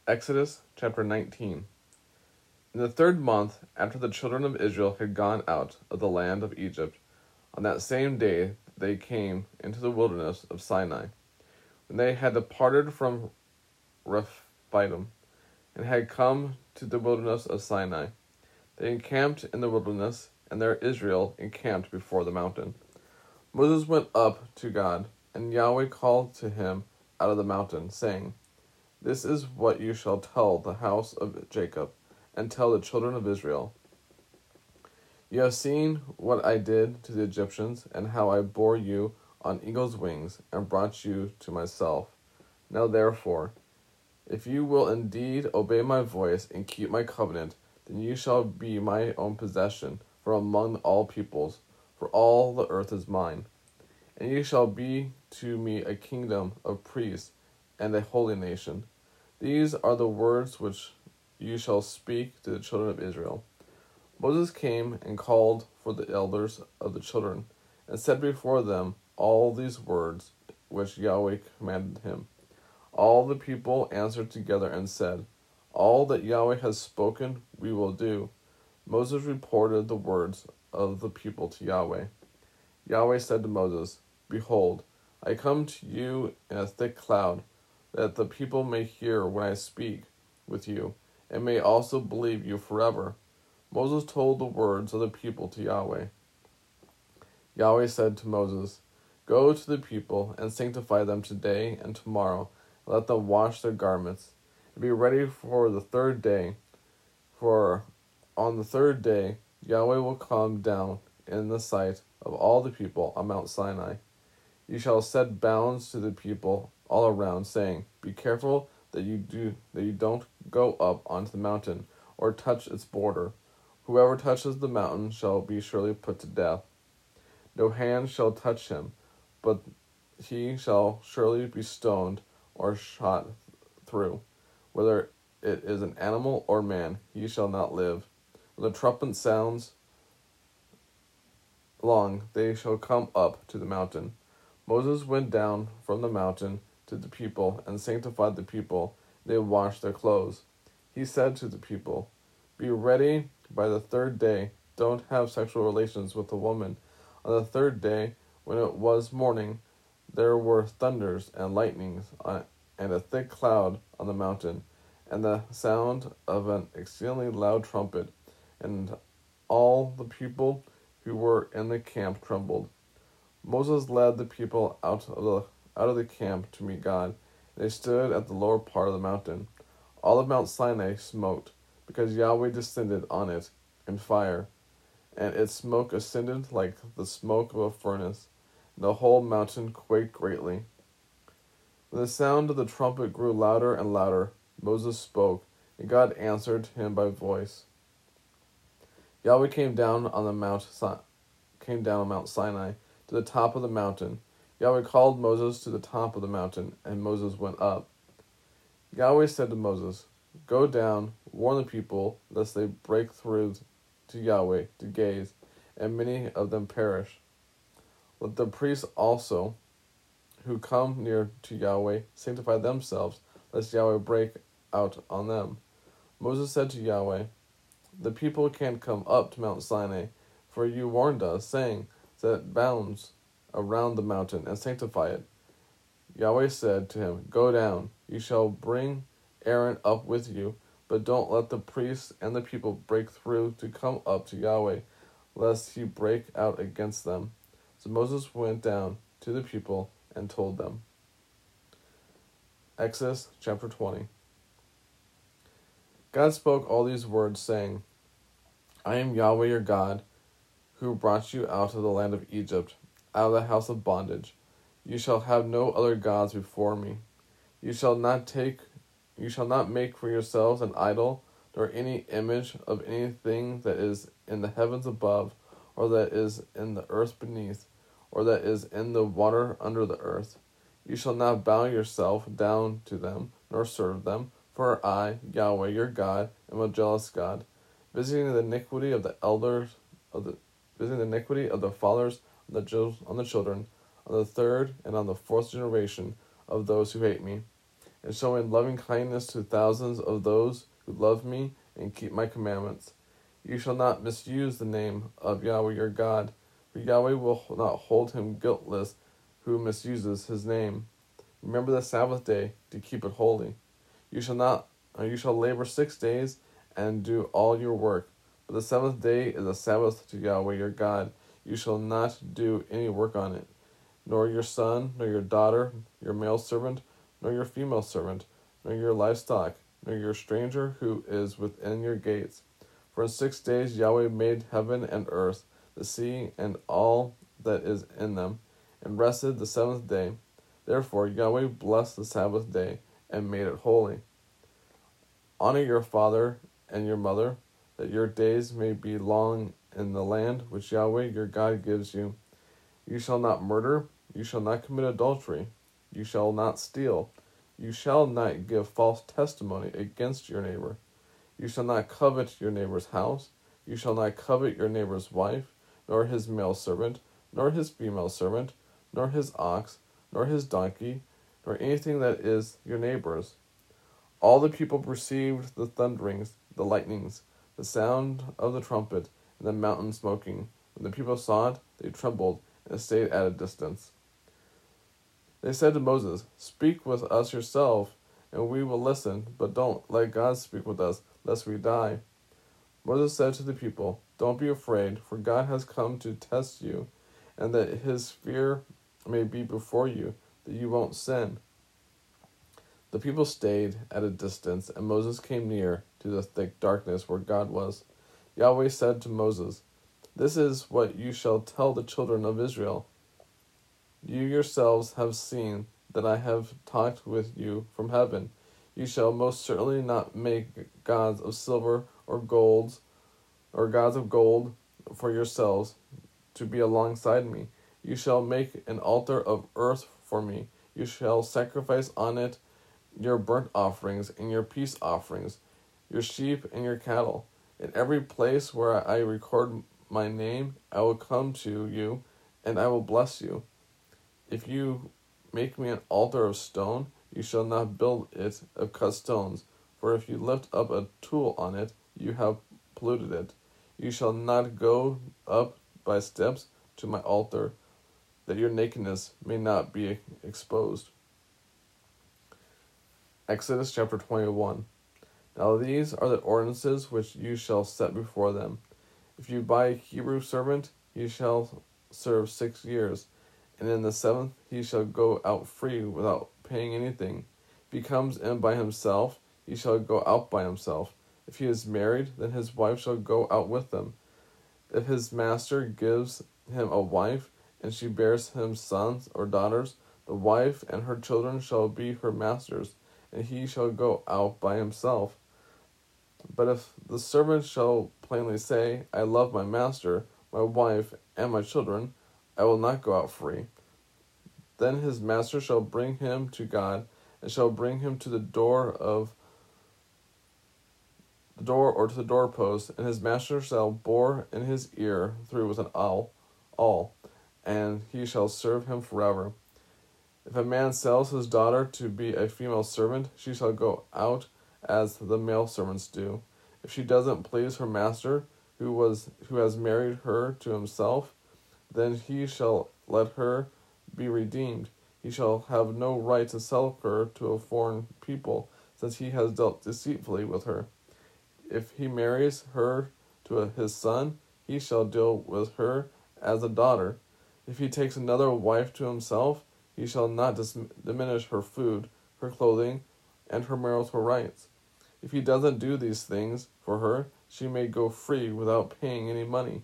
Exodus chapter 19. In the 3rd month, after the children of Israel had gone out of the land of Egypt, on that same day they came into the wilderness of Sinai. When they had departed from Rephidim, and had come to the wilderness of Sinai, they encamped in the wilderness, and there Israel encamped before the mountain. Moses went up to God, and Yahweh called to him out of the mountain, saying, "This is what you shall tell the house of Jacob, and tell the children of Israel. You have seen what I did to the Egyptians, and how I bore you on eagle's wings, and brought you to myself. Now therefore, if you will indeed obey my voice, and keep my covenant, then you shall be my own possession from among all peoples, for all the earth is mine. And you shall be to me a kingdom of priests, and a holy nation. These are the words which you shall speak to the children of Israel." Moses came and called for the elders of the children, and said before them all these words which Yahweh commanded him. All the people answered together and said, "All that Yahweh has spoken we will do." Moses reported the words of the people to Yahweh. Yahweh said to Moses, "Behold, I come to you in a thick cloud, that the people may hear when I speak with you, and may also believe you forever." Moses told the words of the people to Yahweh. Yahweh said to Moses, "Go to the people and sanctify them today and tomorrow, and let them wash their garments, and be ready for the 3rd day. For on the 3rd day Yahweh will come down in the sight of all the people on Mount Sinai. You shall set bounds to the people all around, saying, 'Be careful that you don't go up onto the mountain or touch its border. Whoever touches the mountain shall be surely put to death. No hand shall touch him, but he shall surely be stoned or shot through. Whether it is an animal or man, he shall not live. When the trumpet sounds long, they shall come up to the mountain." Moses went down from the mountain to the people and sanctified the people. They washed their clothes. He said to the people, "Be ready by the 3rd day. Don't have sexual relations with a woman." On the 3rd day, when it was morning, there were thunders and lightnings and a thick cloud on the mountain, and the sound of an exceedingly loud trumpet, and all the people who were in the camp trembled. Moses led the people out of the camp to meet God, and they stood at the lower part of the mountain. All of Mount Sinai smoked, because Yahweh descended on it in fire, and its smoke ascended like the smoke of a furnace, and the whole mountain quaked greatly. When the sound of the trumpet grew louder and louder, Moses spoke, and God answered him by voice. Yahweh came down on Mount Sinai to the top of the mountain. Yahweh called Moses to the top of the mountain, and Moses went up. Yahweh said to Moses, "Go down, warn the people, lest they break through to Yahweh to gaze, and many of them perish. Let the priests also, who come near to Yahweh, sanctify themselves, lest Yahweh break out on them." Moses said to Yahweh, "The people can't come up to Mount Sinai, for you warned us, saying, 'Set bounds around the mountain and sanctify it.'" Yahweh said to him, "Go down. You shall bring Aaron up with you, but don't let the priests and the people break through to come up to Yahweh, lest he break out against them." So Moses went down to the people and told them. Exodus chapter 20. God spoke all these words, saying, "I am Yahweh your God, who brought you out of the land of Egypt, out of the house of bondage. You shall have no other gods before me. You shall not make for yourselves an idol, nor any image of anything that is in the heavens above, or that is in the earth beneath, or that is in the water under the earth. You shall not bow yourself down to them, nor serve them, for I, Yahweh your God, am a jealous God, visiting the iniquity of the fathers on the children, on the 3rd and on the 4th generation of those who hate me, and showing loving kindness to thousands of those who love me and keep my commandments. You shall not misuse the name of Yahweh your God, for Yahweh will not hold him guiltless who misuses his name. Remember the Sabbath day to keep it holy. You shall labor 6 days and do all your work. But the seventh day is a Sabbath to Yahweh your God. You shall not do any work on it, nor your son, nor your daughter, your male servant, nor your female servant, nor your livestock, nor your stranger who is within your gates. For in 6 days Yahweh made heaven and earth, the sea, and all that is in them, and rested the seventh day. Therefore Yahweh blessed the Sabbath day, and made it holy. Honor your father and your mother, that your days may be long in the land which Yahweh your God gives you. You shall not murder, you shall not commit adultery, you shall not steal, you shall not give false testimony against your neighbor. You shall not covet your neighbor's house, you shall not covet your neighbor's wife, nor his male servant, nor his female servant, nor his ox, nor his donkey, nor anything that is your neighbor's. All the people perceived the thunderings, the lightnings, the sound of the trumpet, and the mountain smoking. When the people saw it, they trembled and stayed at a distance. They said to Moses, "Speak with us yourself, and we will listen, but don't let God speak with us, lest we die." Moses said to the people, "Don't be afraid, for God has come to test you, and that his fear may be before you, that you won't sin." The people stayed at a distance, and Moses came near to the thick darkness where God was. Yahweh said to Moses, "This is what you shall tell the children of Israel. You yourselves have seen that I have talked with you from heaven. You shall most certainly not make gods of silver or gold, or gods of gold for yourselves to be alongside me. You shall make an altar of earth for me. You shall sacrifice on it your burnt offerings and your peace offerings, your sheep and your cattle. In every place where I record my name, I will come to you, and I will bless you. If you make me an altar of stone, you shall not build it of cut stones, for if you lift up a tool on it, you have polluted it. You shall not go up by steps to my altar, that your nakedness may not be exposed." Exodus chapter 21. Now these are the ordinances which you shall set before them. If you buy a Hebrew servant, he shall serve 6 years, and in the seventh he shall go out free without paying anything. If he comes in by himself, he shall go out by himself. If he is married, then his wife shall go out with him. If his master gives him a wife, and she bears him sons or daughters, the wife and her children shall be her master's, and he shall go out by himself. But if the servant shall plainly say, "I love my master, my wife, and my children, I will not go out free," then his master shall bring him to God, and shall bring him to the door or to the doorpost, and his master shall bore in his ear through with an awl, and he shall serve him forever. If a man sells his daughter to be a female servant, she shall go out as the male servants do. If she doesn't please her master, who has married her to himself, then he shall let her be redeemed. He shall have no right to sell her to a foreign people, since he has dealt deceitfully with her. If he marries her to his son, he shall deal with her as a daughter. If he takes another wife to himself, he shall not diminish her food, her clothing, and her marital rights. If he doesn't do these things for her, she may go free without paying any money.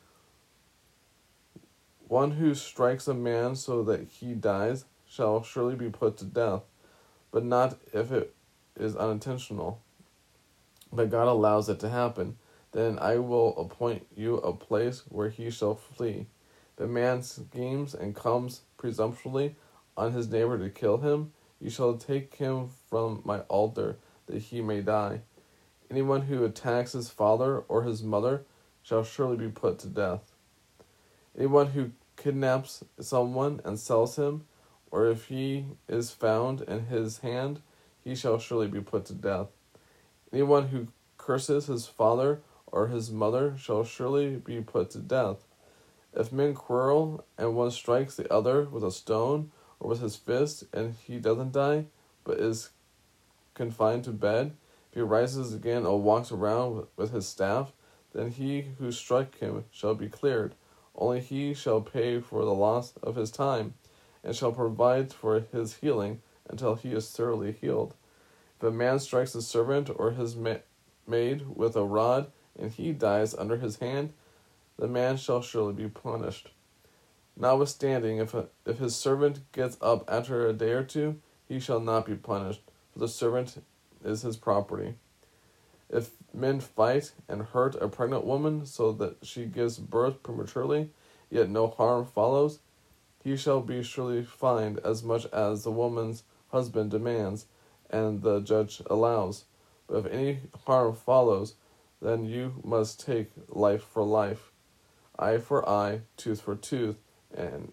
One who strikes a man so that he dies shall surely be put to death, but not if it is unintentional. But God allows it to happen. Then I will appoint you a place where he shall flee. If a man schemes and comes presumptuously on his neighbor to kill him, you shall take him from my altar, that he may die. Anyone who attacks his father or his mother shall surely be put to death. Anyone who kidnaps someone and sells him, or if he is found in his hand, he shall surely be put to death. Anyone who curses his father or his mother shall surely be put to death. If men quarrel, and one strikes the other with a stone or with his fist, and he doesn't die, but is confined to bed, if he rises again or walks around with his staff, then he who struck him shall be cleared. Only he shall pay for the loss of his time, and shall provide for his healing until he is thoroughly healed. If a man strikes his servant or his maid with a rod, and he dies under his hand, the man shall surely be punished. Notwithstanding, if his servant gets up after a day or two, he shall not be punished, for the servant is his property. If men fight and hurt a pregnant woman so that she gives birth prematurely, yet no harm follows, he shall be surely fined as much as the woman's husband demands and the judge allows. But if any harm follows, then you must take life for life, eye for eye, tooth for tooth, and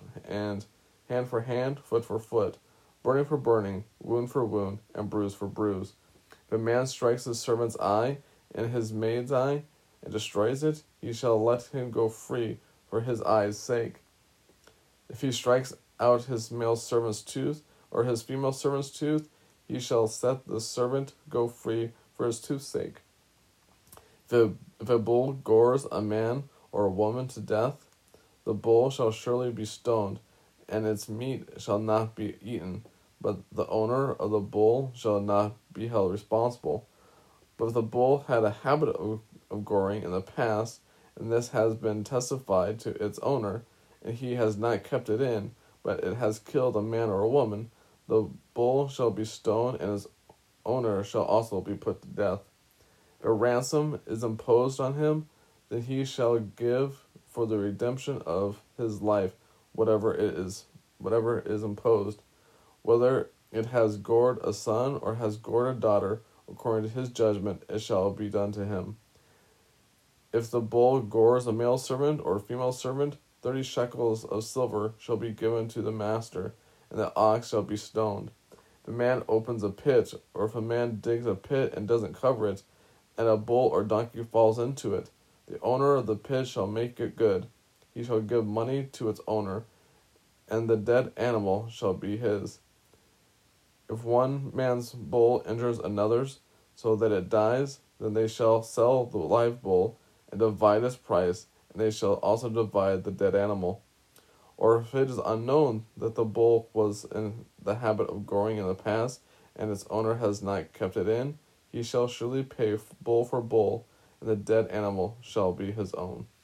hand for hand, foot for foot, burning for burning, wound for wound, and bruise for bruise. If a man strikes his servant's eye and his maid's eye, and destroys it, he shall let him go free for his eye's sake. If he strikes out his male servant's tooth, or his female servant's tooth, he shall set the servant go free for his tooth's sake. If a bull gores a man or a woman to death, the bull shall surely be stoned, and its meat shall not be eaten, but the owner of the bull shall not be held responsible. But if the bull had a habit of goring in the past, and this has been testified to its owner, and he has not kept it in, but it has killed a man or a woman, the bull shall be stoned, and his owner shall also be put to death. If a ransom is imposed on him, then he shall give for the redemption of his life whatever is imposed, whether it has gored a son or has gored a daughter, according to his judgment it shall be done to him. If the bull gores a male servant or female servant, 30 shekels of silver shall be given to the master, and the ox shall be stoned. If a man opens a pit, or if a man digs a pit and doesn't cover it, and a bull or donkey falls into it, the owner of the pit shall make it good. He shall give money to its owner, and the dead animal shall be his. If one man's bull injures another's, so that it dies, then they shall sell the live bull, and divide its price, and they shall also divide the dead animal. Or if it is unknown that the bull was in the habit of goring in the past, and its owner has not kept it in, he shall surely pay bull for bull, and the dead animal shall be his own.